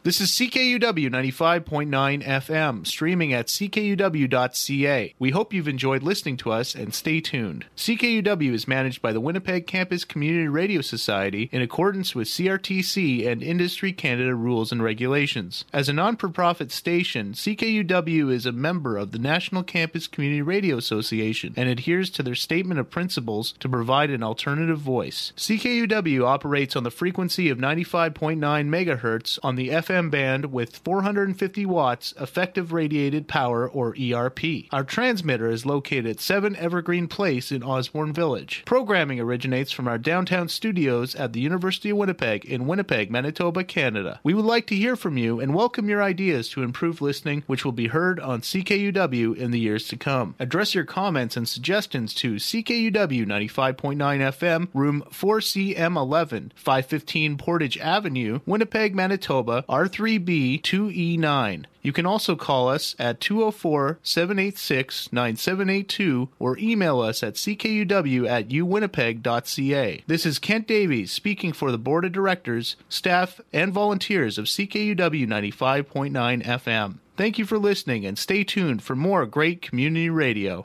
This is CKUW 95.9 FM, streaming at ckuw.ca. We hope you've enjoyed listening to us, and stay tuned. CKUW is managed by the Winnipeg Campus Community Radio Society in accordance with CRTC and Industry Canada rules and regulations. As a non-for-profit station, CKUW is a member of the National Campus Community Radio Association and adheres to their statement of principles to provide an alternative voice. CKUW operates on the frequency of 95.9 megahertz on the FM band with 450 watts effective radiated power, or ERP. Our transmitter is located at 7 Evergreen Place in Osborne Village. Programming originates from our downtown studios at the University of Winnipeg in Winnipeg, Manitoba, Canada. We would like to hear from you and welcome your ideas to improve listening, which will be heard on CKUW in the years to come. Address your comments and suggestions to CKUW 95.9 FM, room 4CM11, 515 Portage Avenue, Winnipeg, Manitoba, R3B 2E9. You can also call us at 204-786-9782 or email us at ckuw@uwinnipeg.ca. This is Kent Davies speaking for the Board of Directors, staff, and volunteers of CKUW 95.9 FM. Thank you for listening, and stay tuned for more great community radio.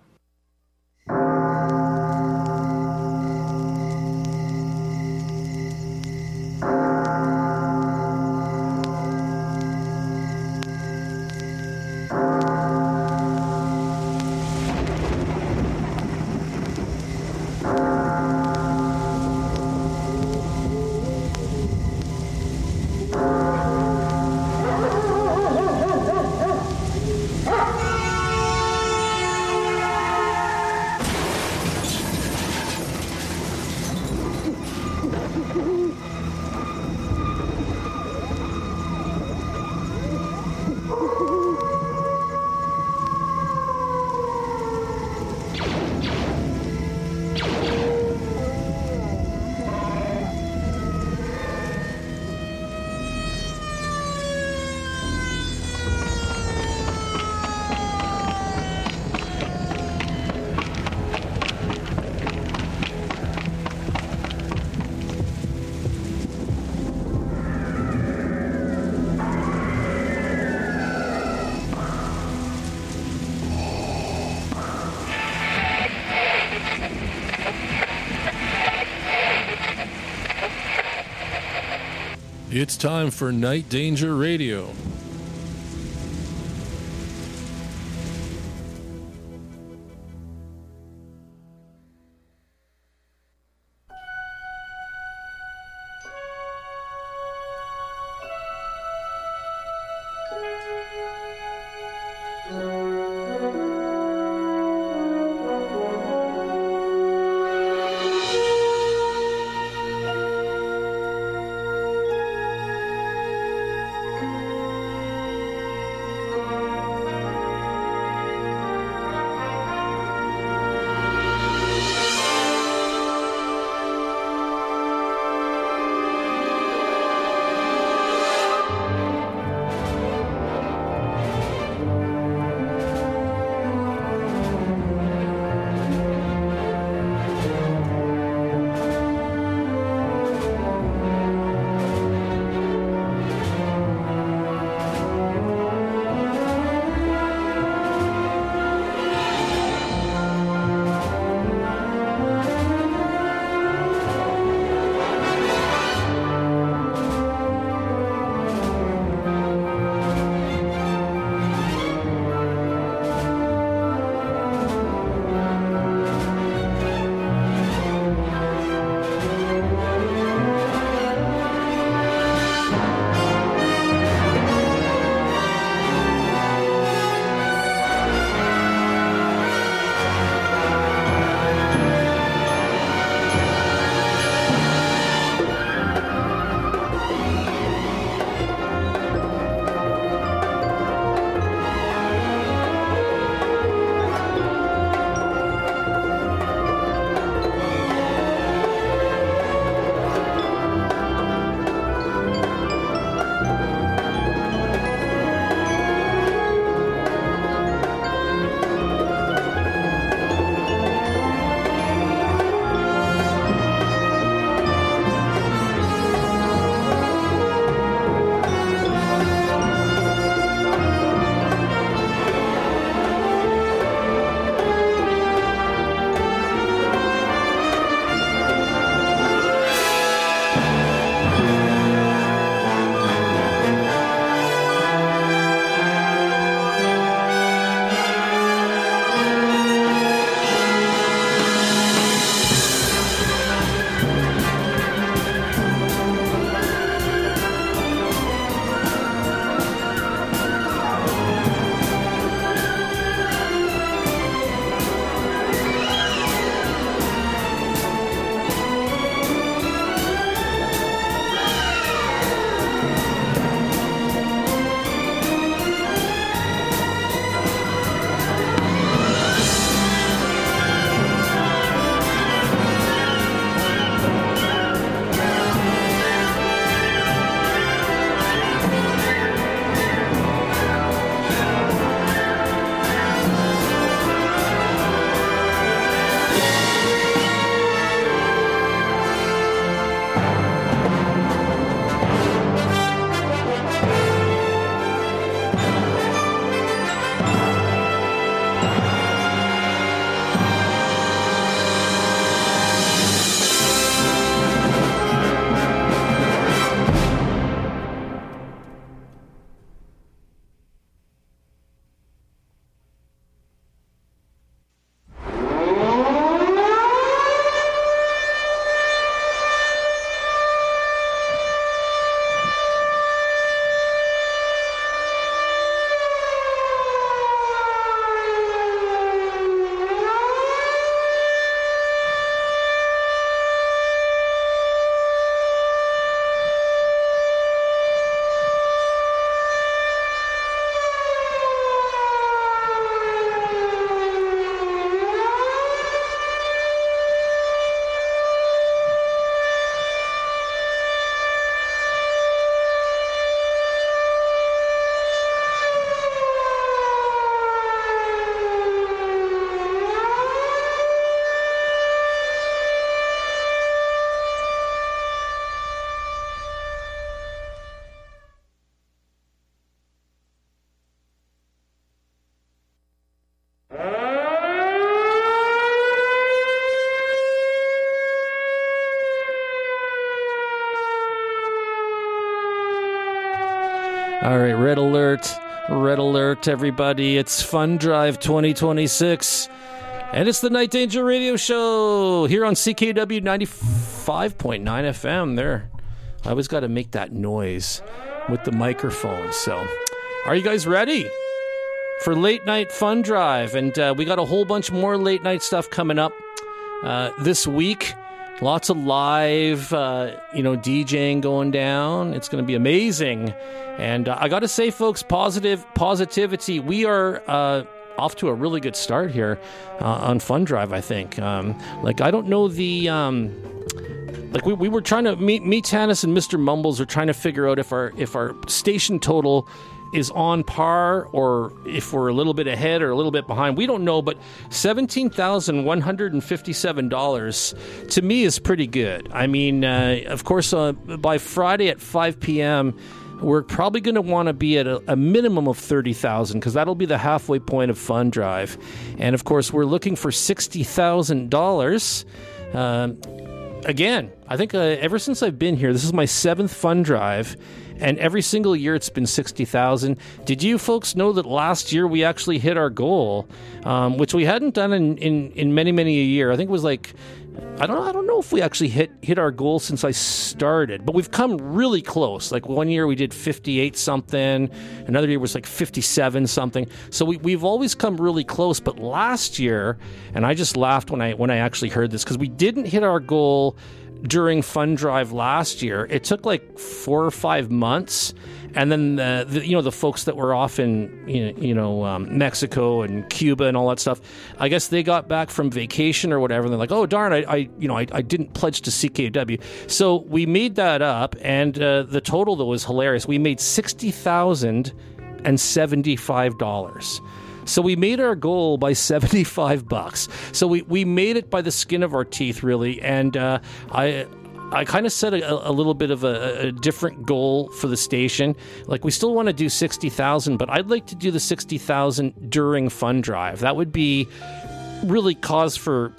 It's time for Night Danger Radio. Red alert, everybody. It's Fun Drive 2026. And it's the Night Danger Radio Show here on CKUW 95.9 FM. There, I always got to make that noise with the microphone. So, are you guys ready for Late Night Fun Drive? And we got a whole bunch more late night stuff coming up this week. Lots of live, DJing going down. It's going to be amazing. And I got to say, folks, positivity. We are off to a really good start here on Fun Drive, I think. I don't know the... we were trying to... Me, Tanis, and Mr. Mumbles are trying to figure out if our station total is on par or if we're a little bit ahead or a little bit behind. We don't know, but $17,157 to me is pretty good. I mean, of course, by Friday at 5 p.m., we're probably going to want to be at a minimum of 30,000 because that'll be the halfway point of Fun Drive. And, of course, we're looking for $60,000. Again, I think ever since I've been here, this is my 7th Fun Drive, and every single year it's been 60,000. Did you folks know that last year we actually hit our goal, which we hadn't done in many a year? I think it was like, I don't know if we actually hit our goal since I started, but we've come really close. Like one year we did 58 something, another year was like 57 something. So we've always come really close. But last year, and I just laughed when I actually heard this because we didn't hit our goal during Fun Drive last year. It took like 4 or 5 months, and then the folks that were off in Mexico and Cuba and all that stuff, I guess they got back from vacation or whatever, and they're like, oh darn, I didn't pledge to CKUW. So we made that up, and the total though was hilarious. We made $60,075. So we made our goal by $75. So we made it by the skin of our teeth, really. And I kind of set a little bit of a different goal for the station. Like, we still want to do 60,000, but I'd like to do the 60,000 during Fun Drive. That would be really cause for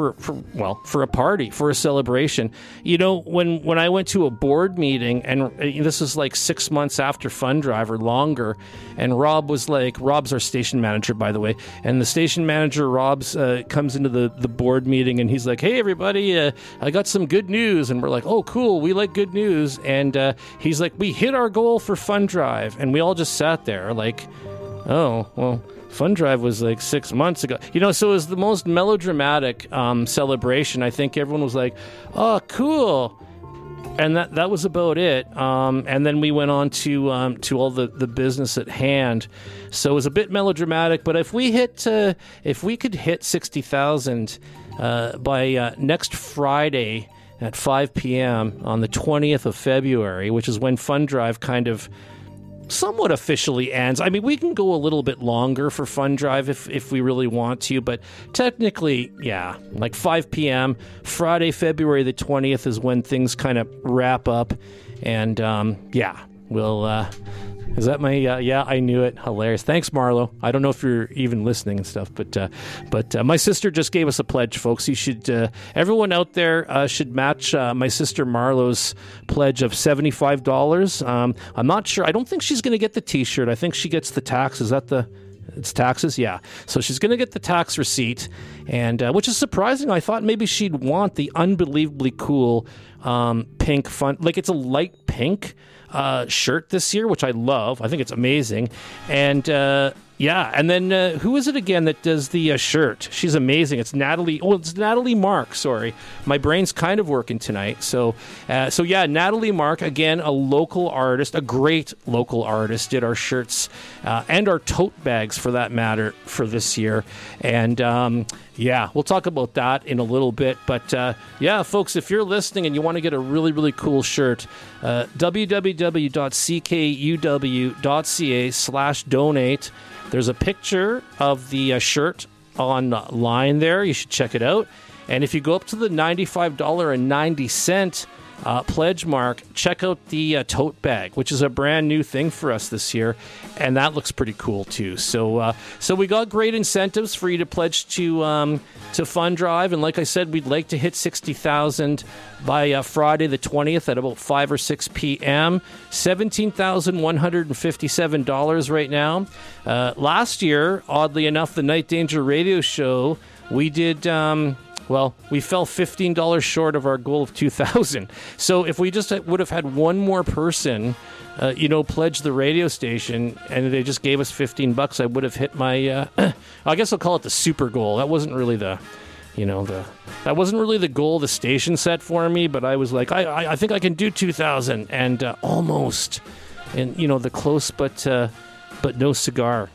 a party, for a celebration. When I went to a board meeting, and this is like 6 months after Fun Drive or longer, and Rob's our station manager, by the way, and the station manager, Rob's, comes into the board meeting, and he's like, hey everybody, I got some good news. And we're like, oh cool, we like good news. And he's like, we hit our goal for Fun Drive. And we all just sat there like, oh well, Fun Drive was like 6 months ago. So it was the most melodramatic celebration. I think everyone was like, oh, cool. And that was about it. And then we went on to all the business at hand. So it was a bit melodramatic. But if we could hit 60,000 by next Friday at 5 p.m. on the 20th of February, which is when Fun Drive kind of somewhat officially ends. I mean, we can go a little bit longer for Fun Drive if we really want to, but technically, yeah, like 5 p.m. Friday, February the 20th is when things kind of wrap up. And we'll is that my yeah, I knew it, hilarious. Thanks, Marlo. I don't know if you're even listening and stuff, but my sister just gave us a pledge, folks. You should everyone out there should match my sister Marlo's pledge of $75. I'm not sure. I don't think she's going to get the t-shirt. I think she gets the tax. Is that it's taxes? Yeah. So she's going to get the tax receipt, and which is surprising. I thought maybe she'd want the unbelievably cool pink fun, like it's a light pink shirt this year, which I love. I think it's amazing. And and then who is it again that does the shirt? She's amazing. It's Natalie. Oh, it's Natalie Mark. Sorry, my brain's kind of working tonight. So Natalie Mark, again, a local artist, a great local artist, did our shirts and our tote bags, for that matter, for this year. And we'll talk about that in a little bit. But folks, if you're listening and you want to get a really, really cool shirt, www.ckuw.ca/donate. There's a picture of the shirt online there. You should check it out. And if you go up to the $95.90 pledge mark, check out the tote bag, which is a brand new thing for us this year, and that looks pretty cool too. So we got great incentives for you to pledge to Fund Drive, and like I said, we'd like to hit 60,000 by Friday the 20th at about 5 or 6 p.m. $17,157 right now. Last year, oddly enough, the Night Danger radio show, we did... we fell $15 short of our goal of 2,000. So if we just would have had one more person, pledge the radio station, and they just gave us $15, I would have hit my. I guess I'll call it the super goal. That wasn't really that wasn't really the goal the station set for me. But I was like, I think I can do 2,000, and almost, and the close but no cigar.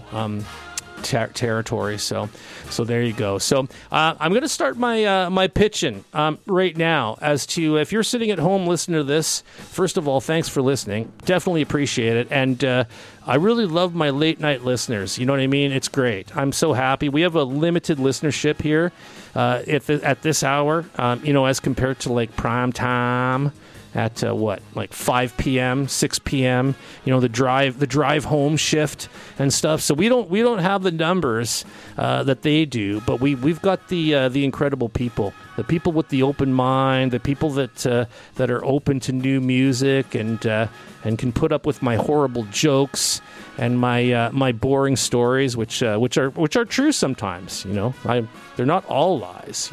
Territory. So there you go. So I'm going to start my pitching right now as to if you're sitting at home listening to this. First of all, thanks for listening. Definitely appreciate it. And I really love my late night listeners. You know what I mean? It's great. I'm so happy. We have a limited listenership here at this hour, as compared to like prime time at 5 p.m., 6 p.m., the drive home shift and stuff. So we don't have the numbers that they do, but we've got the incredible people, the people with the open mind, the people that are open to new music and can put up with my horrible jokes and my boring stories, which are true sometimes. They're not all lies.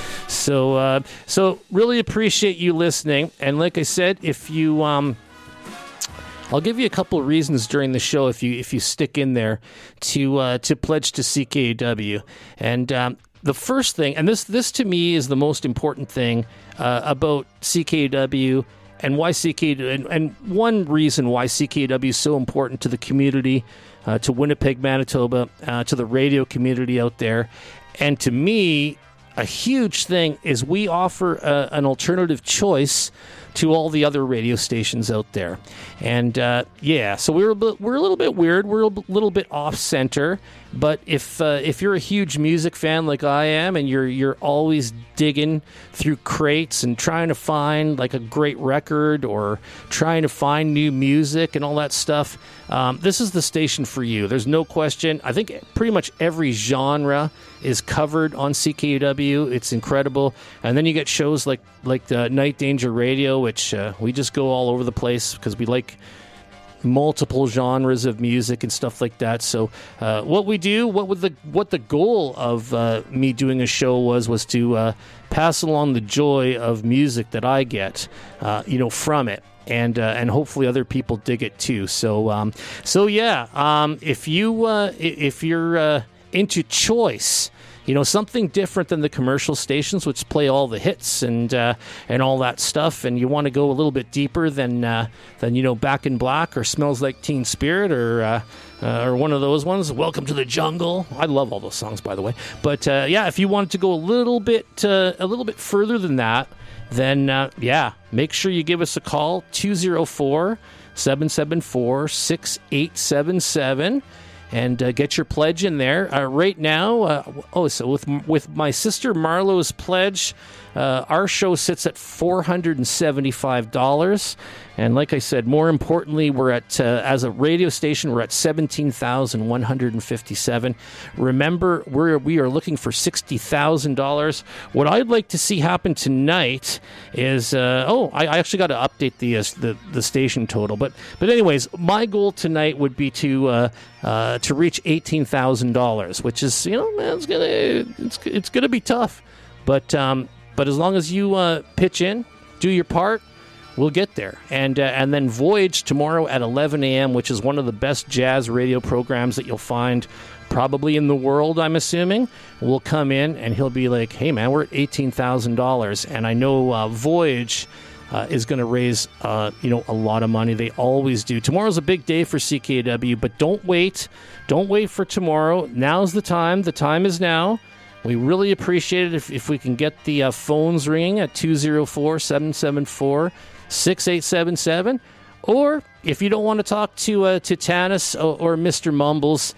So really appreciate you listening. And like I said, if you I'll give you a couple of reasons during the show if you stick in there to pledge to CKUW. And the first thing, and this to me is the most important thing about CKUW. And why CKUW, and one reason why CKUW is so important to the community, to Winnipeg, Manitoba, to the radio community out there, and to me, a huge thing is we offer an alternative choice to all the other radio stations out there. And so we're a little bit weird. We're a little bit off center. But if you're a huge music fan like I am, and you're always digging through crates and trying to find like a great record or trying to find new music and all that stuff, this is the station for you. There's no question. I think pretty much every genre is covered on CKUW. It's incredible. And then you get shows like the Night Danger Radio, which we just go all over the place because we like multiple genres of music and stuff like that. So what the goal of me doing a show was to pass along the joy of music that I get from it, and hopefully other people dig it too. So if you're into choice, something different than the commercial stations, which play all the hits and all that stuff, and you want to go a little bit deeper than Back in Black or Smells Like Teen Spirit or one of those ones. Welcome to the Jungle. I love all those songs, by the way. But if you wanted to go a little bit further than that, then make sure you give us a call, 204-774-6877. And get your pledge in there. Right now, with my sister Marlo's pledge, our show sits at $475. And like I said, more importantly, we're at, as a radio station, we're at $17,157. Remember, we are looking for $60,000. What I'd like to see happen tonight is, I actually got to update the station total. But anyways, my goal tonight would be to reach $18,000, which is, it's gonna be tough. But as long as you pitch in, do your part, we'll get there. And then Voyage tomorrow at 11 a.m., which is one of the best jazz radio programs that you'll find probably in the world, I'm assuming, will come in, and he'll be like, hey, man, we're at $18,000. And I know Voyage is going to raise, a lot of money. They always do. Tomorrow's a big day for CKUW, but don't wait. Don't wait for tomorrow. Now's the time. The time is now. We really appreciate it if we can get the phones ringing at 204-774-6877. Or if you don't want to talk to Tanis or Mr. Mumbles,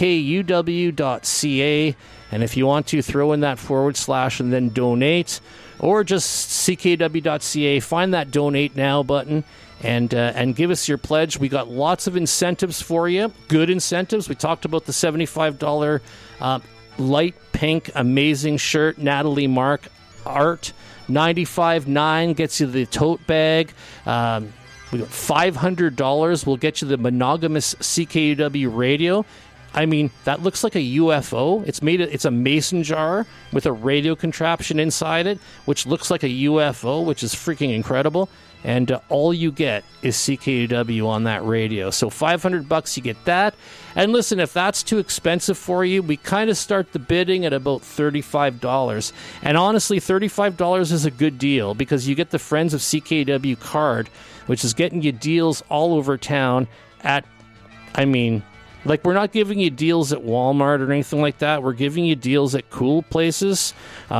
www.ckuw.ca. And if you want to, throw in that / and then donate. or just ckw.ca. Find that Donate Now button and give us your pledge. We got lots of incentives for you, good incentives. We talked about the $75 light pink amazing shirt, Natalie Mark art. $95.9 gets you the tote bag. We got $500 will get you the monogamous CKUW radio. I mean, that looks like a UFO. It's a mason jar with a radio contraption inside it, which looks like a UFO, which is freaking incredible. And all you get is CKUW on that radio. So $500, you get that. And listen, if that's too expensive for you, we kind of start the bidding at about $35. And honestly, $35 is a good deal because you get the Friends of CKUW card, which is getting you deals all over town at, I mean, like, we're not giving you deals at Walmart or anything like that. We're giving you deals at cool places.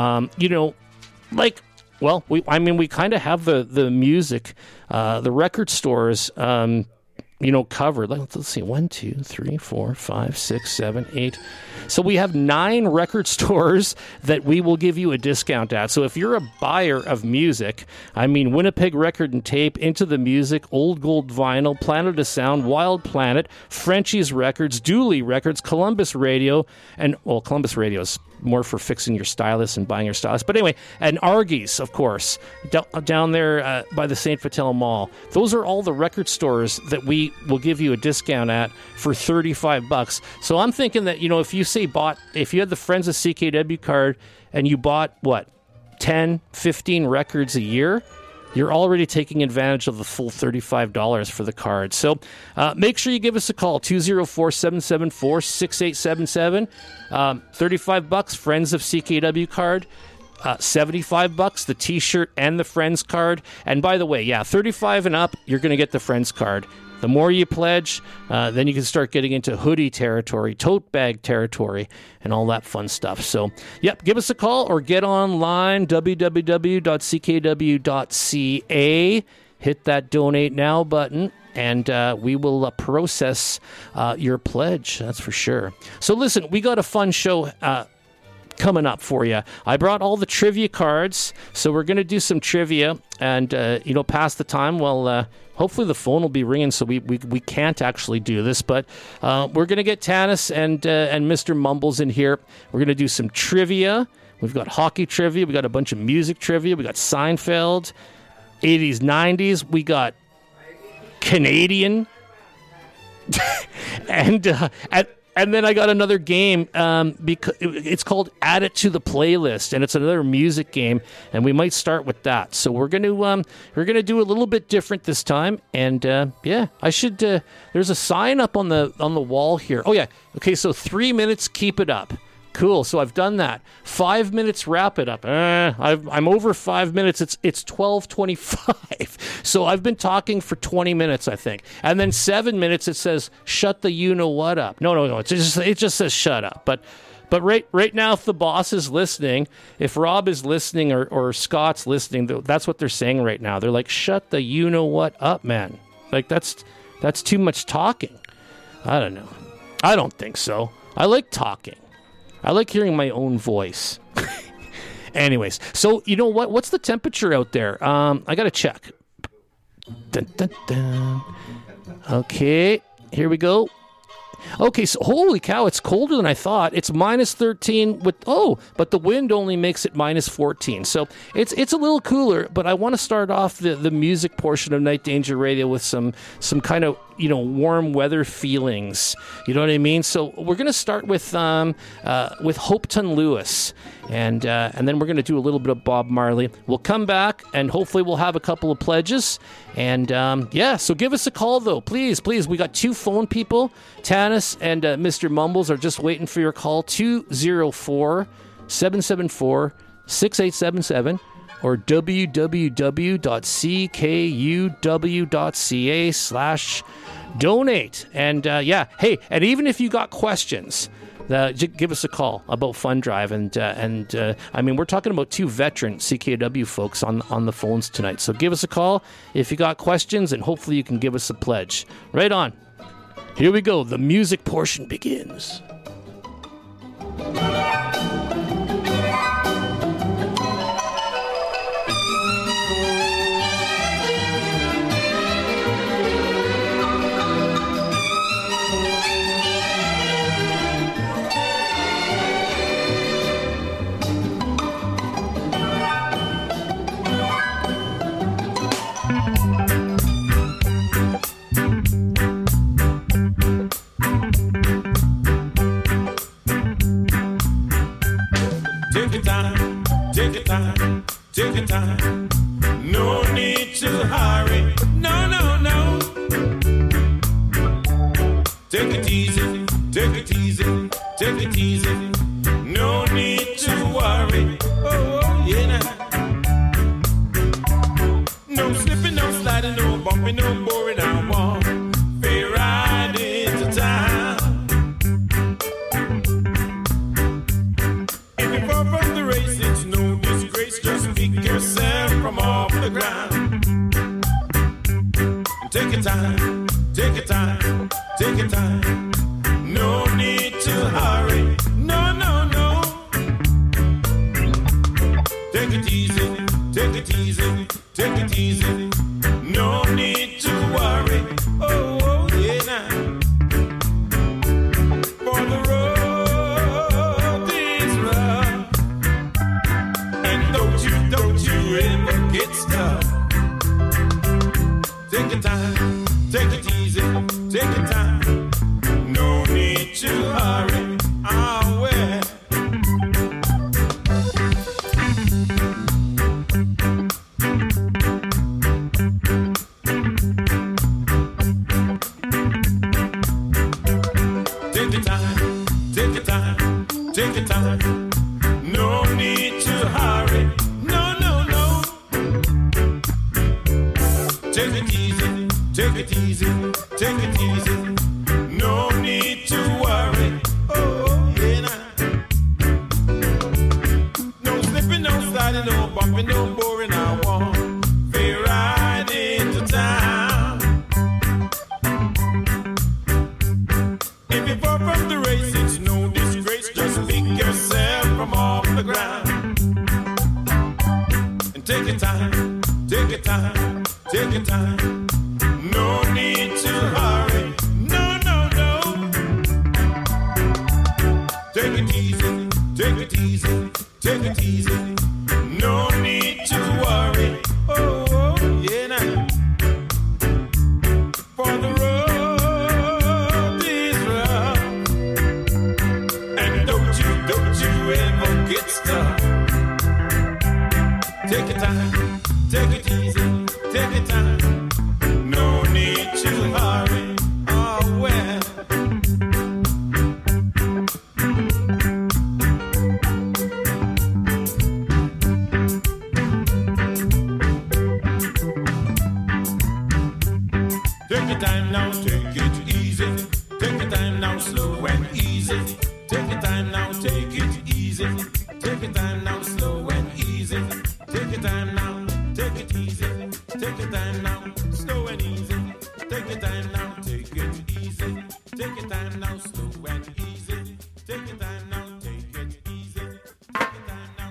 Well, we kind of have the music, the record stores, covered. Let's see, 1, 2, 3, 4, 5, 6, 7, 8. So we have 9 record stores that we will give you a discount at. So if you're a buyer of music, Winnipeg Record and Tape, Into the Music, Old Gold Vinyl, Planet of Sound, Wild Planet, Frenchie's Records, Dooley Records, Columbus Radio, and, well, Columbus Radio is more for fixing your stylus and buying your stylus. But anyway, and Argy's, of course, down there by the St. Vital Mall. Those are all the record stores that we will give you a discount at for $35. So I'm thinking that, if you had the Friends of CKW card and you bought, 10, 15 records a year, you're already taking advantage of the full $35 for the card. So make sure you give us a call, 204-774-6877. $35, Friends of CKW card. $75, the T-shirt and the Friends card. And by the way, $35 and up, you're going to get the Friends card. The more you pledge, then you can start getting into hoodie territory, tote bag territory, and all that fun stuff. So, give us a call or get online, www.ckw.ca. Hit that Donate Now button, and we will process your pledge. That's for sure. So, listen, we got a fun show coming up for you. I brought all the trivia cards, so we're going to do some trivia and, pass the time. Well, hopefully the phone will be ringing, so we can't actually do this, but we're going to get Tanis and Mr. Mumbles in here. We're going to do some trivia. We've got hockey trivia. We got a bunch of music trivia. We got Seinfeld, 80s, 90s. We got Canadian. And then I got another game because it's called Add It to the Playlist, and it's another music game, and we might start with that. So we're gonna do a little bit different this time, and I should. There's a sign up on the wall here. Oh yeah, okay. So 3 minutes, keep it up. Cool. So I've done that. 5 minutes, wrap it up. I'm over 5 minutes. It's 12:25. So I've been talking for 20 minutes, I think. And then 7 minutes, it says shut the you know what up. No. It just says shut up. But right now, if the boss is listening, if Rob is listening or Scott's listening, that's what they're saying right now. They're like, shut the you know what up, man. Like that's too much talking. I don't know. I don't think so. I like talking. I like hearing my own voice. Anyways, so you know what? What's the temperature out there? I got to check. Dun, dun, dun. Okay, here we go. Okay, so holy cow, it's colder than I thought. It's -13 but the wind only makes it -14. So it's a little cooler, but I want to start off the music portion of Night Danger Radio with some kind of warm weather feelings. You know what I mean? So we're going to start with Hopeton Lewis, and then we're going to do a little bit of Bob Marley. We'll come back, and hopefully we'll have a couple of pledges. And so give us a call, though. Please. We got 2 phone people. Tanis and Mr. Mumbles are just waiting for your call. 204-774-6877 or www.ckuw.ca/donate. And hey, and even if you got questions, give us a call about Fund Drive. And we're talking about 2 veteran CKW folks on the phones tonight. So give us a call if you got questions, and hopefully you can give us a pledge. Right on. Here we go. The music portion begins. your time, take your time, take your time. No need to hurry, no, no, no. Take it easy, take it easy, take it easy. No need to worry, oh, yeah. No slipping, no sliding, no bumping, no boring. I want fair ride into town. If you fall from the race, it's no disgrace. Just pick yourself from off the ground. Take your time, take your time, take your time. No need to hurry, no, no, no. Take it easy, take it easy, take it easy. No need to worry, oh, oh yeah, now. For the road is rough, and don't you ever get stuck. Take your time, take it easy, take your time. No need to hurry, oh well. Take your time, take your time, take your time. No need to hurry, no, no, no. Take it easy, take it easy, take it easy. No need to worry, oh, yeah, nah. No slipping, no sliding, no bumping, no boring. I want fair ride into town. If you fall from the race, it's no disgrace. Just pick yourself from off the ground. And take your time, take your time, take your time. No need to hurry, no, no, no. Take it easy, take it easy, take it easy. No need to worry, oh, oh yeah, now. For the road is rough, and don't you ever get stuck. Take your time, take it easy, take your time. No need to hurry, oh well. Take your time now, take it easy. Take your time now, slow and easy. Take your time now, take it easy. Take your time now, slow and easy. Take your time now, take it easy. Take your time now, slow and easy. Take your time now, take it easy. Take your time now, slow and easy. Take your time now, take it easy. Take your time now.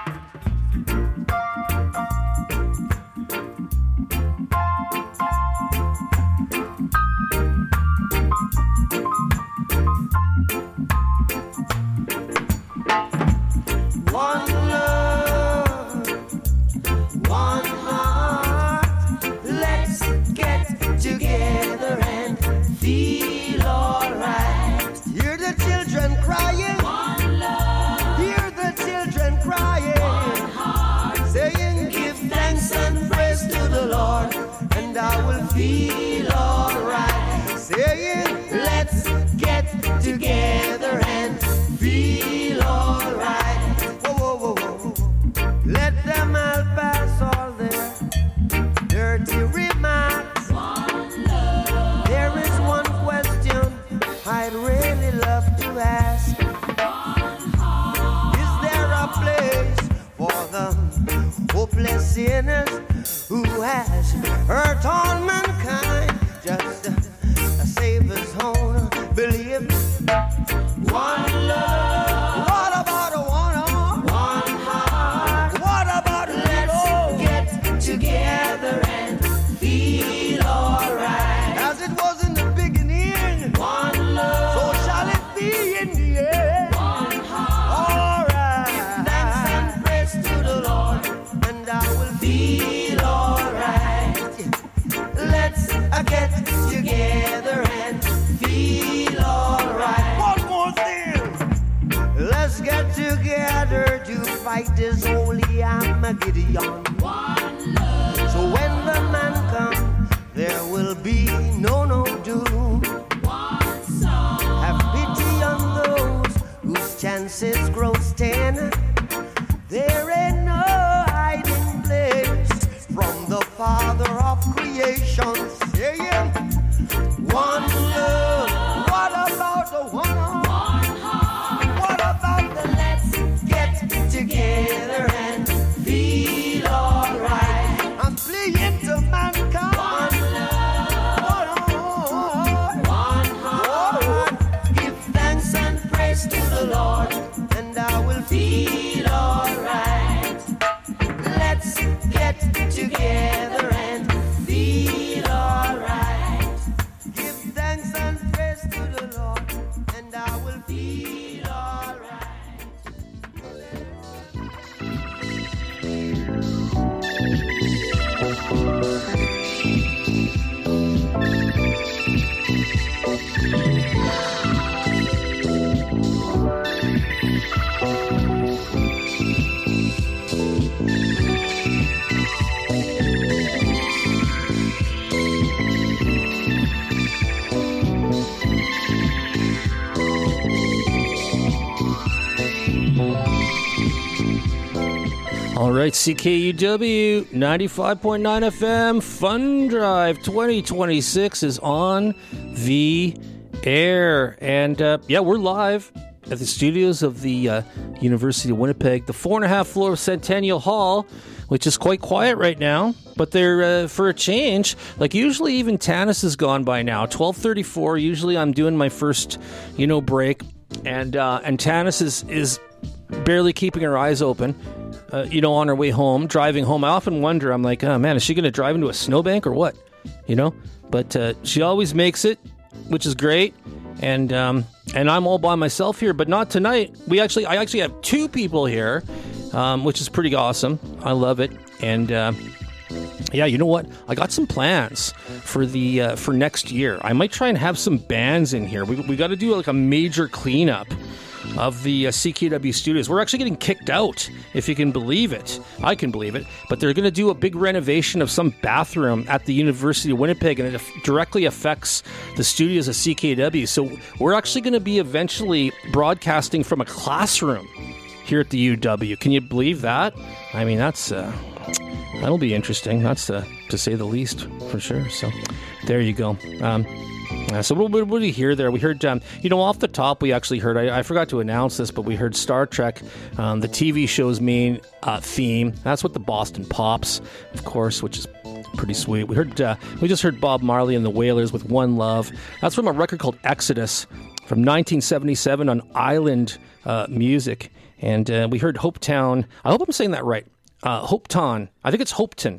One love, one heart. Let's get together and feel alright. Hear the children crying. One love. Hear the children crying. One heart. Saying, give thanks and praise to the Lord, and I will feel alright. Saying, let's get together and feel alright. Whoa, whoa, whoa, whoa. Let them all pass all their dirty remarks. One love. There is one question I'd really love to ask. One heart. Is there a place for the hopeless sinners who has hurt all mankind? Just save his own belief. One love. What about a one heart? What about let's get together and feel alright? As it was in the beginning. One love. So shall it be in the end. One heart. Alright. Give thanks and praise to the Lord, and I will feel alright. Let's get together and feel alright. One more thing. Let's get together to fight is only Armageddon. So when the man comes, there will be no doom. Have pity on those whose chances grow thin. There ain't no hiding place from the Father of creation. Say it. One love. What about the one heart? What about the let's get together and feel alright? I'm pleading to mankind. One love. One heart. Give thanks and praise to the Lord, and I will feel alright. Let's get together and feel alright. Give thanks and praise to the Lord, and I will feel alright. All right, CKUW 95.9 FM Fun Drive 2026 is on the air. And yeah, we're live at the studios of the University of Winnipeg, the 4.5 floor of Centennial Hall, which is quite quiet right now. But they're for a change. Like usually, even Tanis is gone by now. 12:34. Usually, I'm doing my first, break, and Tanis is barely keeping her eyes open. On her way home, driving home. I often wonder, I'm like, oh man, is she going to drive into a snowbank or what? But she always makes it, which is great. And I'm all by myself here, but not tonight. I actually have two people here, which is pretty awesome. I love it. And yeah, you know what? I got some plans for for next year. I might try and have some bands in here. We got to do like a major cleanup of the CKW studios. We're actually getting kicked out, if you can believe it. I can believe it. But they're going to do a big renovation of some bathroom at the University of Winnipeg, and it directly affects the studios of CKW. So we're actually going to be eventually broadcasting from a classroom here at the UW. Can you believe that? I mean, that'll be interesting. That's to say the least, for sure. So there you go. So what did we hear there? We heard, off the top, we actually heard, I forgot to announce this, but we heard Star Trek, the TV show's main theme. That's what the Boston Pops, of course, which is pretty sweet. We just heard Bob Marley and the Wailers with One Love. That's from a record called Exodus from 1977 on Island Music. And we heard Hopetown. I hope I'm saying that right. Hopeton. I think it's Hopeton.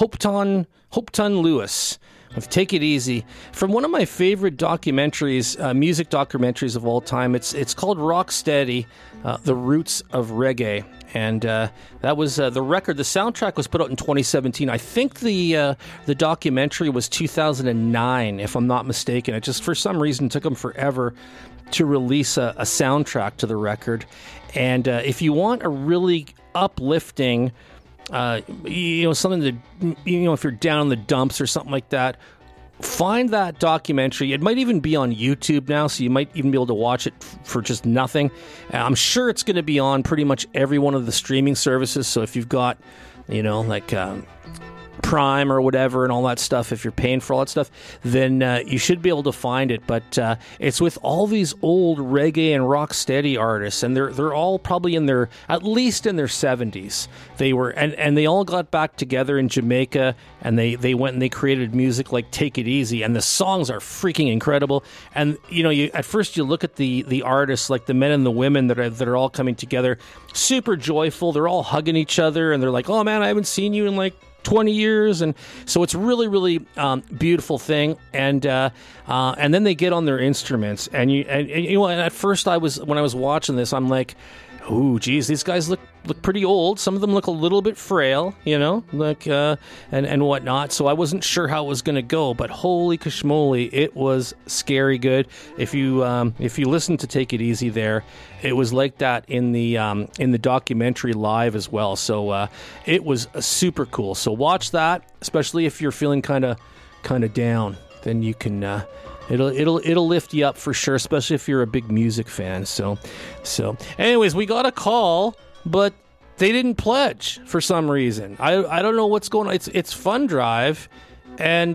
Hopeton Lewis. Take It Easy, from one of my favorite documentaries, music documentaries of all time. It's called Rocksteady, The Roots of Reggae. And that was the record. The soundtrack was put out in 2017. I think the documentary was 2009, if I'm not mistaken. It just, for some reason, took them forever to release a soundtrack to the record. And if you want a really uplifting, something that, if you're down in the dumps or something like that, find that documentary. It might even be on YouTube now, so you might even be able to watch it for just nothing. I'm sure it's going to be on pretty much every one of the streaming services. So if you've got, Prime or whatever and all that stuff, if you're paying for all that stuff, then you should be able to find it. But it's with all these old reggae and rocksteady artists, and they're all probably at least in their 70s. They were, and they all got back together in Jamaica, and they went and they created music like Take It Easy, and the songs are freaking incredible. And at first you look at the artists, like the men and the women that are all coming together, super joyful. They're all hugging each other, and they're like, "Oh man, I haven't seen you in like 20 years," and so it's really, really beautiful thing. And then they get on their instruments, and at first when I was watching this, I'm like, "Ooh, geez, these guys look look pretty old. Some of them look a little bit frail, and whatnot. So I wasn't sure how it was going to go, but holy kashmoli, it was scary good. If you listen to Take It Easy there, it was like that in the documentary live as well. So it was super cool. So watch that, especially if you're feeling kind of down. Then you can it'll lift you up for sure, especially if you're a big music fan. So anyways, we got a call, but they didn't pledge for some reason. I don't know what's going on. It's Fund Drive, and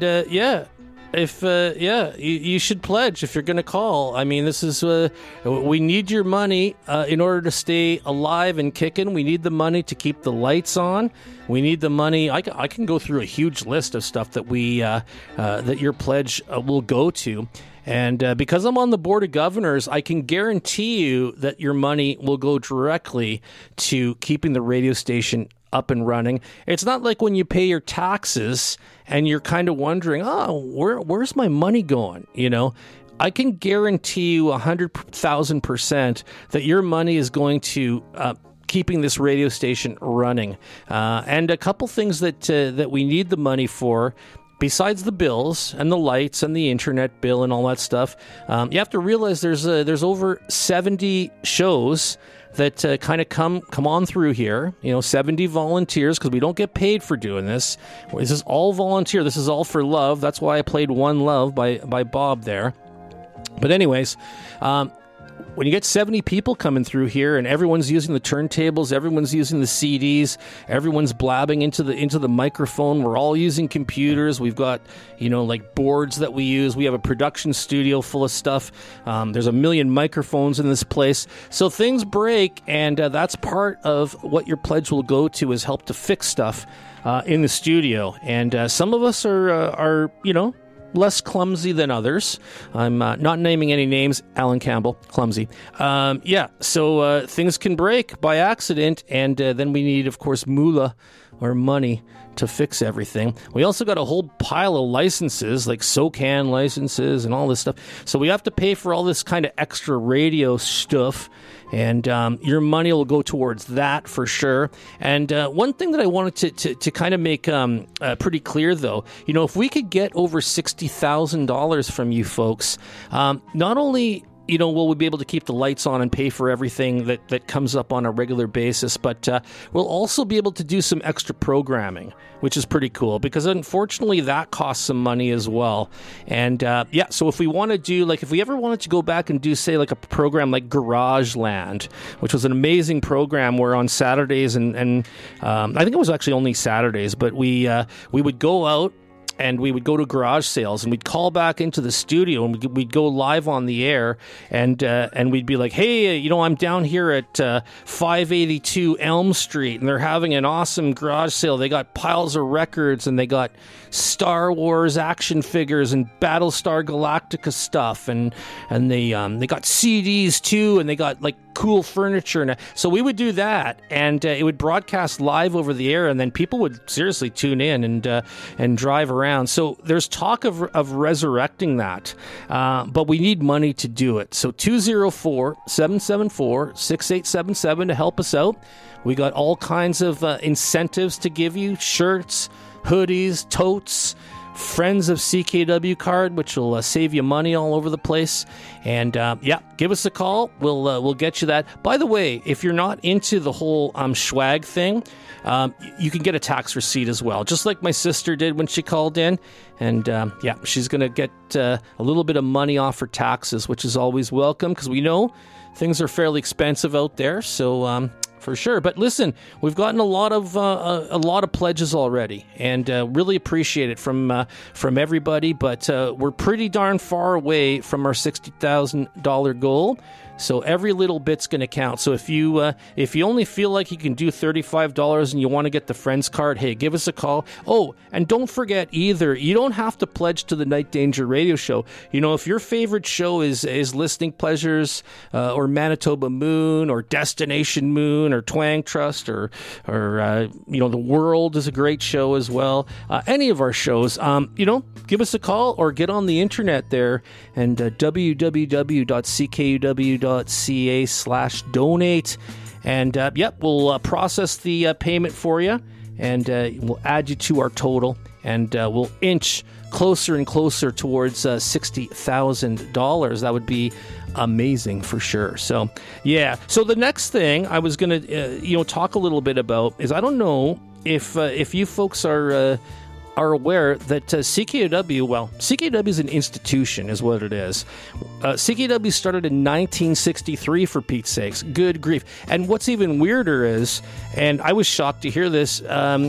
you should pledge if you're going to call. I mean, this is we need your money in order to stay alive and kicking. We need the money to keep the lights on. We need the money. I can go through a huge list of stuff that that your pledge will go to. And because I'm on the board of governors, I can guarantee you that your money will go directly to keeping the radio station up and running. It's not like when you pay your taxes and you're kind of wondering, where's my money going? I can guarantee you 100,000% that your money is going to keeping this radio station running. And a couple things that we need the money for, besides the bills and the lights and the internet bill and all that stuff, you have to realize there's over 70 shows that kind of come on through here. 70 volunteers, because we don't get paid for doing this. This is all volunteer. This is all for love. That's why I played One Love by Bob there. But anyways, when you get 70 people coming through here and everyone's using the turntables, everyone's using the CDs, everyone's blabbing into the microphone, we're all using computers, we've got, like boards that we use, we have a production studio full of stuff, there's a million microphones in this place, so things break, and that's part of what your pledge will go to, is help to fix stuff in the studio. And some of us are less clumsy than others. I'm not naming any names. Alan Campbell, clumsy. So things can break by accident, and then we need, of course, moolah, or money, to fix everything. We also got a whole pile of licenses, like SOCAN licenses and all this stuff. So we have to pay for all this kind of extra radio stuff, and your money will go towards that for sure. And one thing that I wanted to kind of make pretty clear, though, if we could get over $60,000 from you folks, not only will we be able to keep the lights on and pay for everything that comes up on a regular basis, but we'll also be able to do some extra programming, which is pretty cool, because unfortunately that costs some money as well. And so if we want to do, like, if we ever wanted to go back and do, say, like a program like Garage Land, which was an amazing program where on Saturdays and I think it was actually only Saturdays, but we would go out and we would go to garage sales, and we'd call back into the studio, and we'd go live on the air, and we'd be like, hey, I'm down here at 582 Elm Street, and they're having an awesome garage sale. They got piles of records, and they got Star Wars action figures and Battlestar Galactica stuff, and they got CDs too, and they got like cool furniture. And so we would do that, and it would broadcast live over the air, and then people would seriously tune in and drive around. So there's talk of resurrecting that, but we need money to do it. So 204-774-6877 to help us out. We got all kinds of incentives to give you: shirts, hoodies, totes, Friends of CKW card, which will save you money all over the place. And give us a call. We'll get you that. By the way, if you're not into the whole swag thing, you can get a tax receipt as well, just like my sister did when she called in. And she's going to get a little bit of money off her taxes, which is always welcome, because we know things are fairly expensive out there. So for sure. But listen, we've gotten a lot of pledges already, and really appreciate it from everybody. But we're pretty darn far away from our $60,000 goal. So every little bit's going to count. So if you only feel like you can do $35 and you want to get the Friends card, hey, give us a call. Oh, and don't forget either, you don't have to pledge to the Night Danger Radio Show. If your favorite show is Listening Pleasures or Manitoba Moon or Destination Moon or Twang Trust or The World is a great show as well. Any of our shows, give us a call or get on the internet there and www.ckuw.ca/donate, And, we'll process the payment for you, and we'll add you to our total, and we'll inch closer and closer towards $60,000. That would be amazing for sure. So, yeah. So the next thing I was going to, talk a little bit about is, I don't know if you folks are aware that CKUW is an institution, is what it is. CKUW started in 1963, for Pete's sakes. Good grief. And what's even weirder is, and I was shocked to hear this,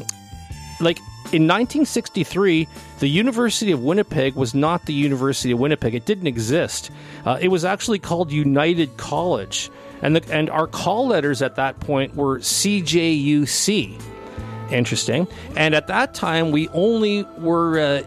in 1963, the University of Winnipeg was not the University of Winnipeg. It didn't exist. It was actually called United College. And our call letters at that point were CJUC. Interesting. And at that time, we only were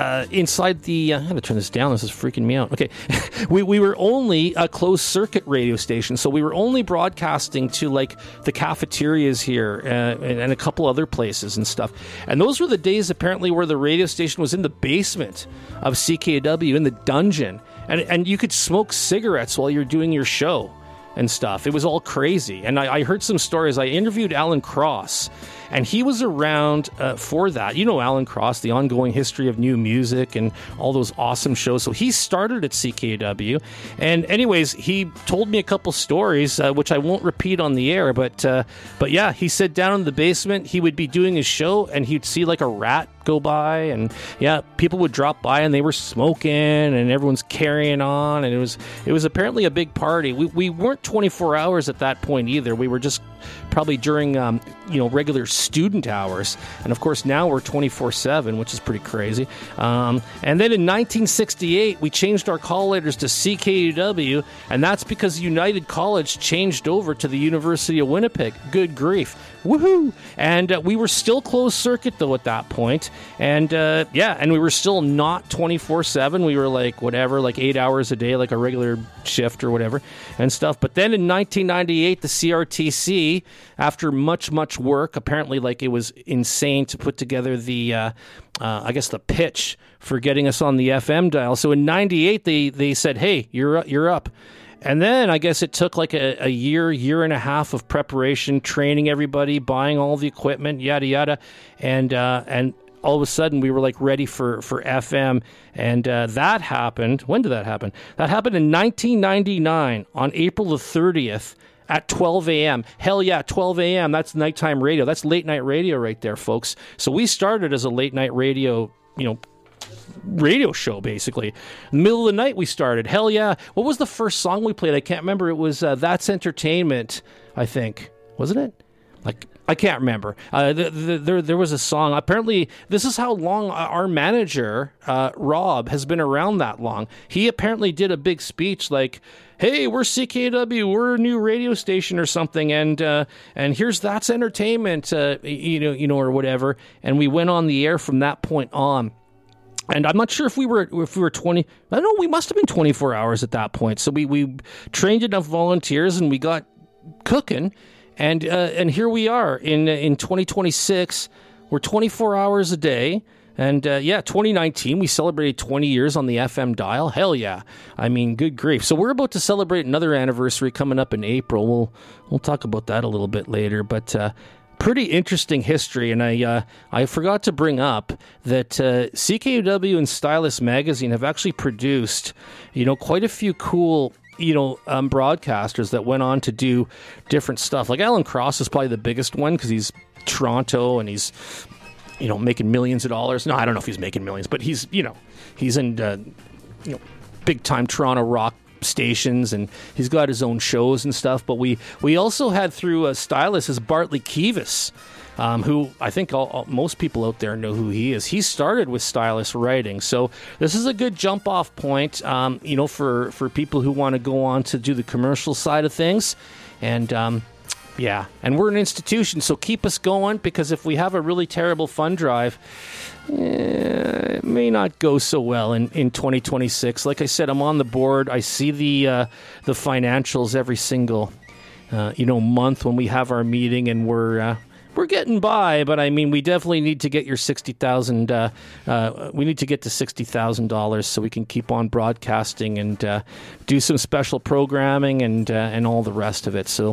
inside the... I'm going to turn this down. This is freaking me out. Okay. we were only a closed-circuit radio station, so we were only broadcasting to, the cafeterias here and a couple other places and stuff. And those were the days, apparently, where the radio station was in the basement of CKUW, in the dungeon. And you could smoke cigarettes while you're doing your show and stuff. It was all crazy. And I heard some stories. I interviewed Alan Cross, and he was around for that. You know Alan Cross, the ongoing history of new music and all those awesome shows. So he started at CKUW. And anyways, he told me a couple stories, which I won't repeat on the air. But yeah, he said down in the basement, he would be doing his show, and he'd see a rat go by, and yeah, people would drop by, and they were smoking, and everyone's carrying on, and it was apparently a big party. We weren't 24 hours at that point either. We were just probably during regular student hours, and of course now we're 24/7, which is pretty crazy. And then in 1968 we changed our call letters to CKUW, and that's because United College changed over to the University of Winnipeg. Good grief. Woohoo! And we were still closed circuit though at that point, and and we were still not 24/7. We were 8 hours a day, like a regular shift or whatever and stuff. But then in 1998, the CRTC, after much work, apparently it was insane to put together the the pitch for getting us on the FM dial. So in 98, they said, "Hey, you're up." And then I guess it took a year and a half of preparation, training everybody, buying all the equipment, yada yada, and all of a sudden we were ready for FM, and that happened. When did that happen? That happened in 1999 on April the 30th at 12 a.m. Hell yeah, 12 a.m. That's nighttime radio. That's late night radio right there, folks. So we started as a late night radio, radio show, basically. In the middle of the night we started. Hell yeah. What was the first song we played? I can't remember. It was That's Entertainment, I think. Wasn't it? I can't remember. There was a song. Apparently, this is how long our manager, Rob, has been around that long. He apparently did a big speech hey, we're CKW, we're a new radio station or something, and here's That's Entertainment, or whatever. And we went on the air from that point on. And I'm not sure if we were 20. I don't know. We must have been 24 hours at that point. So we trained enough volunteers, and we got cooking. And here we are in 2026. We're 24 hours a day. And 2019, we celebrated 20 years on the FM dial. Hell yeah. I mean, good grief. So we're about to celebrate another anniversary coming up in April. We'll talk about that a little bit later. But pretty interesting history. And I forgot to bring up that CKUW and Stylus Magazine have actually produced, quite a few cool broadcasters that went on to do different stuff. Alan Cross is probably the biggest one because he's Toronto and he's making millions of dollars. No, I don't know if he's making millions, but he's in big time Toronto rock stations, and he's got his own shows and stuff. But we also had through Stylus is Bartley Kivas, who I think most people out there know who he is. He started with Stylus writing, so this is a good jump off point, for people who want to go on to do the commercial side of things, and and we're an institution, so keep us going, because if we have a really terrible fund drive, it may not go so well in 2026. Like I said, I'm on the board. I see the financials every single month when we have our meeting, and we're we're getting by, but I mean, we definitely need to get your $60,000. We need to get to $60,000 so we can keep on broadcasting and do some special programming and all the rest of it. So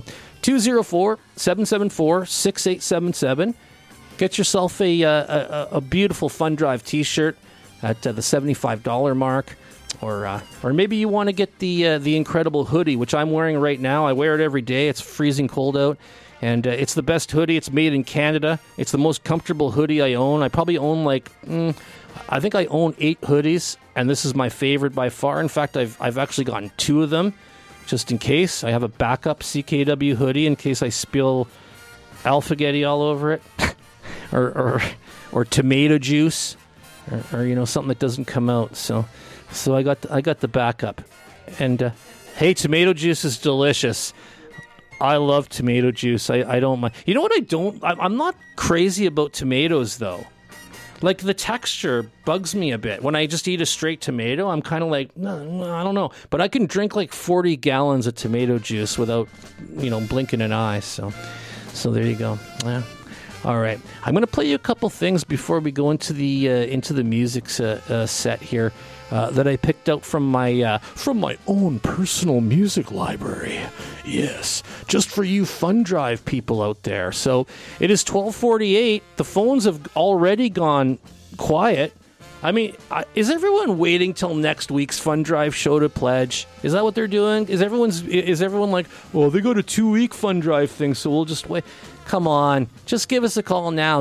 204-774-6877. Get yourself a beautiful Fun Drive T-shirt at the $75 mark. Or maybe you want to get the incredible hoodie, which I'm wearing right now. I wear it every day. It's freezing cold out, and it's the best hoodie. It's made in Canada. It's the most comfortable hoodie I own. I probably own I think I own 8 hoodies, and this is my favorite by far. In fact, I've actually gotten 2 of them, just in case. I have a backup CKW hoodie in case I spill Alphagetti all over it, or tomato juice, or something that doesn't come out. So I got the backup, and hey, tomato juice is delicious. I love tomato juice. I don't mind. You know what I don't? I'm not crazy about tomatoes though. Like the texture bugs me a bit. When I just eat a straight tomato, I'm kind of like, no, I don't know. But I can drink like 40 gallons of tomato juice without, blinking an eye. So there you go. Yeah. All right. I'm going to play you a couple things before we go into the music set here. That I picked out from my own personal music library. Yes, just for you Fun Drive people out there. So it is 12:48. The phones have already gone quiet. I mean, is everyone waiting till next week's Fun Drive show to pledge? Is that what they're doing? Is everyone like, well, they got a 2-week Fun Drive thing, so we'll just wait? Come on, just give us a call now,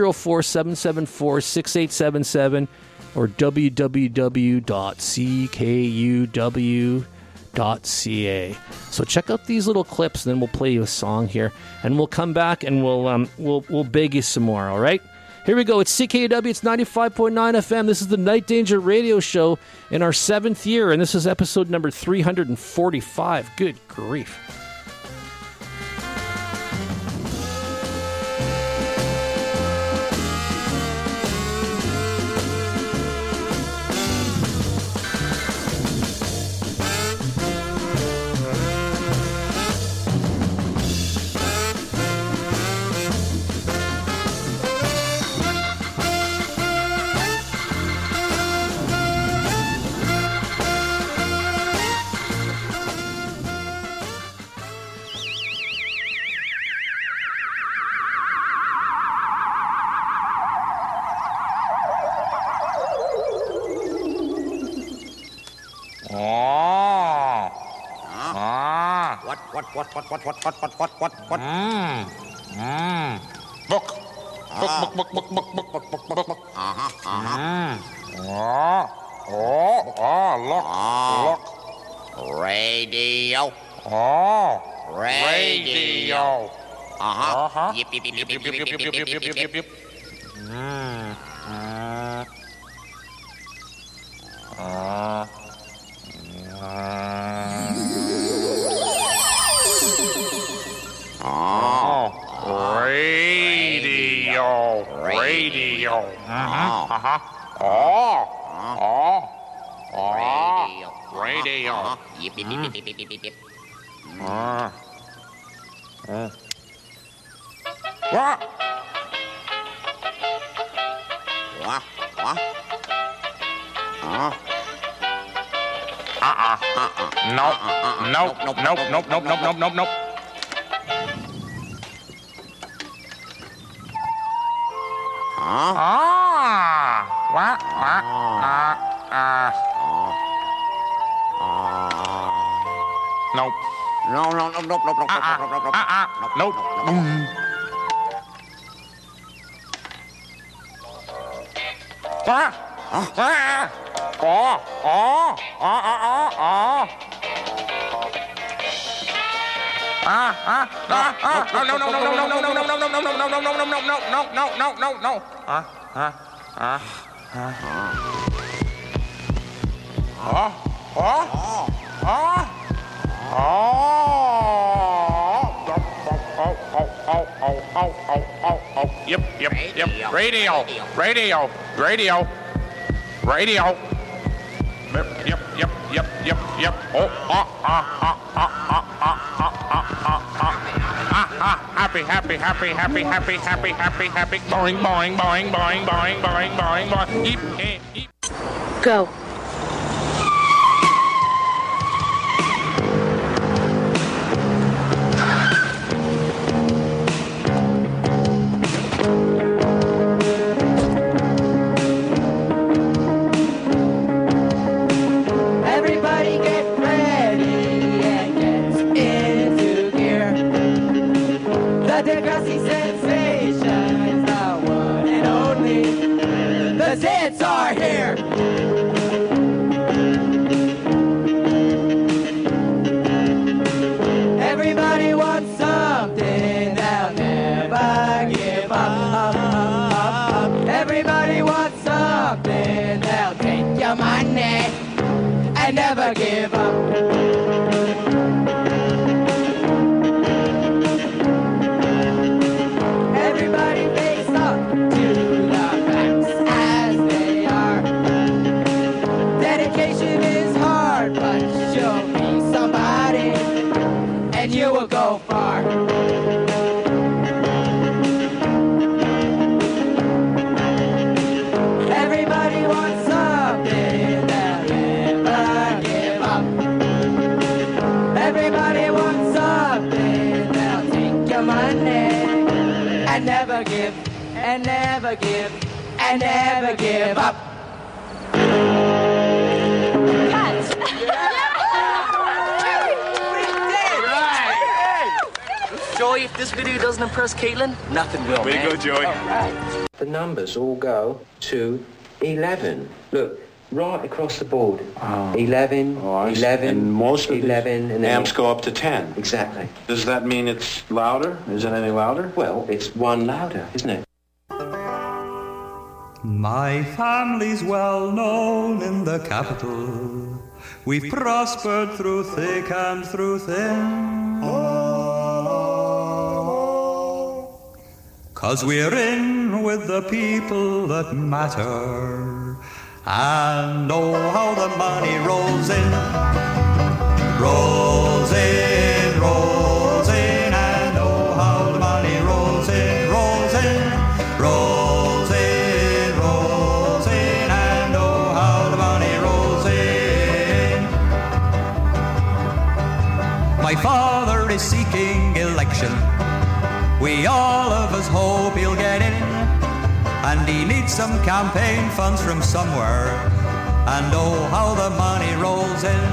204-774-6877. or www.ckuw.ca. So check out these little clips, and then we'll play you a song here, and we'll come back and we'll beg you some more. All right, here we go. It's CKUW. It's 95.9 FM. This is the Night Danger Radio Show in our 7th year, and this is episode number 345. Good grief. What? Book. Book. Look. Radio. Radio. Yip. Radio. Radio. Yip. What? Nope. What? Nope. No. Nope. Yep. Radio. Yep. Happy, happy, happy, happy, happy, happy, happy, happy. Boing, boing, boing, boing, boing, boing, boing, boing. Eep, eep, eep. Go. Everybody get ready and get into gear. The Degrassi sensation is the one and only. The Zits are here. Everybody wants something they'll never give up. Everybody wants something they'll take your money and never give up. Everybody face up to the facts as they are. Dedication is hard, but you'll be somebody, and you will go far. Everybody wants something they'll never give up. Everybody wants something they'll take your money and never give, and never give, and never give up. Joey, if this video doesn't impress Caitlin, nothing will, Way to man. go, Joey. The numbers all go to 11. Look, right across the board. 11, Oh, I see. 11, And most of 11, the and then amps go up to 10. Exactly. Does that mean it's louder? Is it any louder? Well, it's one louder, isn't it? My family's well known in the capital. We've prospered through thick and through thin. 'Cause we're in with the people that matter. And oh, how the money rolls in. Rolls in, rolls in. And oh, how the money rolls in, rolls in. Rolls in, rolls in. And oh, how the money rolls in. My father is seeking election. We all of us hope he'll get in. And he needs some campaign funds from somewhere. And oh, how the money rolls in.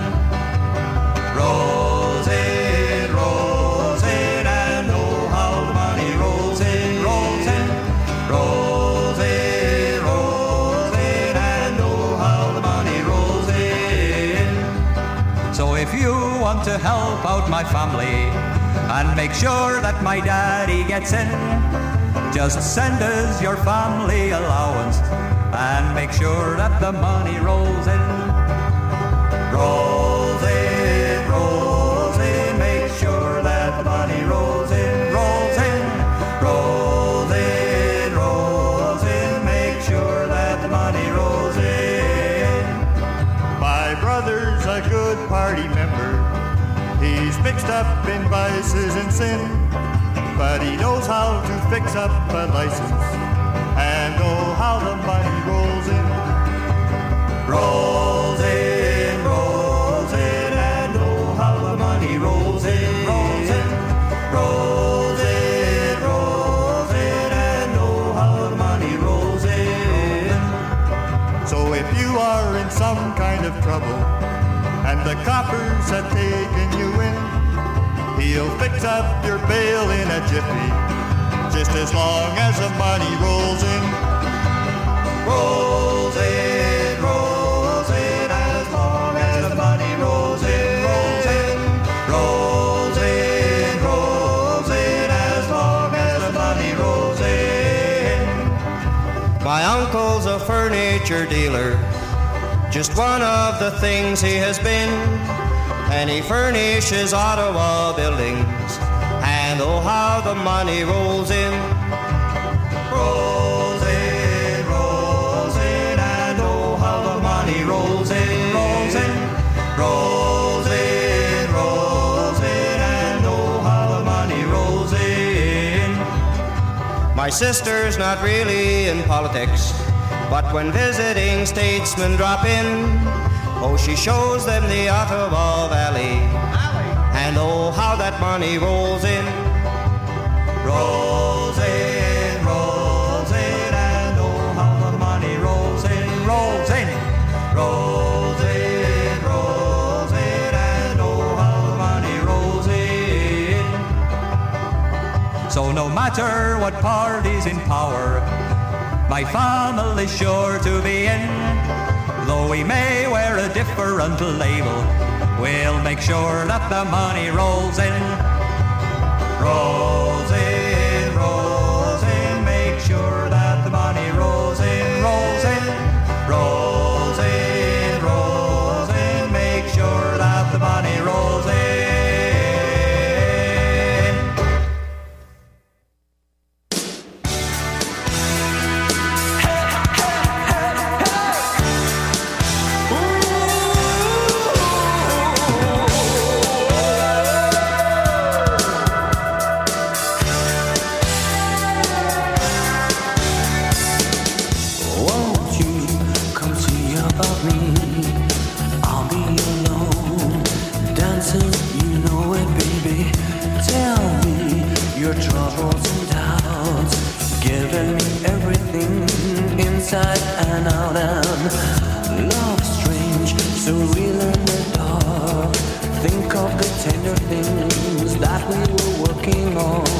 Rolls in, rolls in. And oh, how the money rolls in, rolls in. Rolls in, rolls in. And oh, how the money rolls in. So if you want to help out my family and make sure that my daddy gets in, just send us your family allowance and make sure that the money rolls in. Rolls in, rolls in. Make sure that the money rolls in, rolls in. Rolls in, rolls in. Make sure that the money rolls in. My brother's a good party member. He's mixed up in vices and sin, but he knows how to fix up a license. And oh, how the money rolls in. Rolls in, rolls in. And oh, how the money rolls in, rolls in. Rolls in, rolls in. And oh, how the money rolls in. So if you are in some kind of trouble and the coppers have taken you in, he'll fix up your bail in a jiffy, just as long as the money rolls in. Rolls in, rolls in. As long as the money rolls in, rolls in. Rolls in, rolls in. As long as the money rolls in. My uncle's a furniture dealer, just one of the things he has been. And he furnishes Ottawa buildings, and oh, how the money rolls in. Rolls in, rolls in. And oh, how the money rolls in, rolls in. Rolls in, rolls in. And oh, how the money rolls in. My sister's not really in politics, but when visiting statesmen drop in, oh, she shows them the Ottawa Valley, and oh, how that money rolls in. Rolls in, and oh, how the money rolls in, rolls in. Rolls in, and oh, how the money rolls in. So no matter what party's in power, my family's sure to be in. Though we may wear a different label, we'll make sure that the money rolls in. Rolls in, make sure that the money rolls in, rolls in. Rolls in, make sure that the money rolls in. Inside and out, and love strange, so real in the dark. Think of the tender things that we were working on.